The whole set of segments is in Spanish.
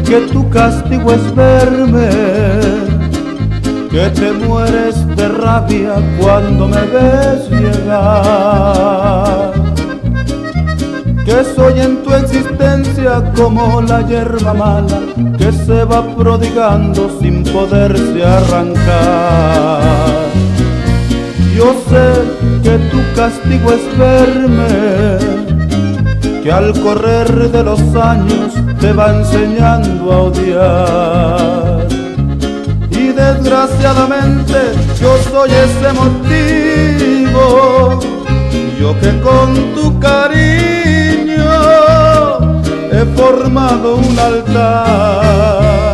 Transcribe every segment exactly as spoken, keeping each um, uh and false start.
que tu castigo es verme, que te mueres de rabia cuando me ves llegar, que soy en tu existencia como la hierba mala que se va prodigando sin poderse arrancar. Yo sé que tu castigo es verme, que al correr de los años te va enseñando a odiar. Y desgraciadamente yo soy ese motivo, yo que con tu cariño he formado un altar.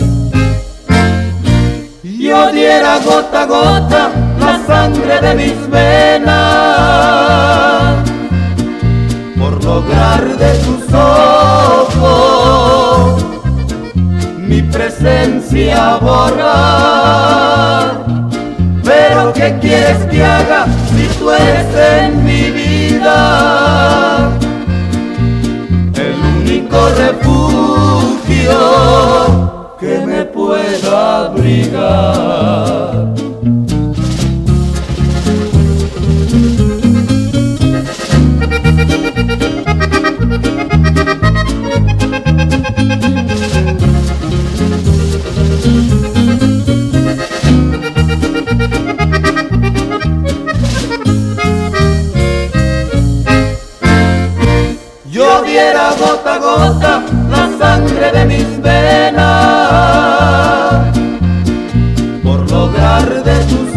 Yo diera gota a gota la sangre de mis venas por lograr de tus ojos mi presencia borrar. Pero ¿qué quieres que haga si tú eres en mi vida el único refugio que me pueda abrigar? Yo diera gota a gota la sangre de mis venas por lograr de tus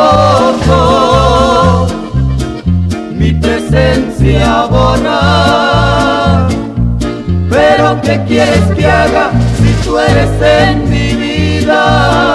ojos mi presencia borrar. Pero ¿qué quieres que haga si tú eres en mi vida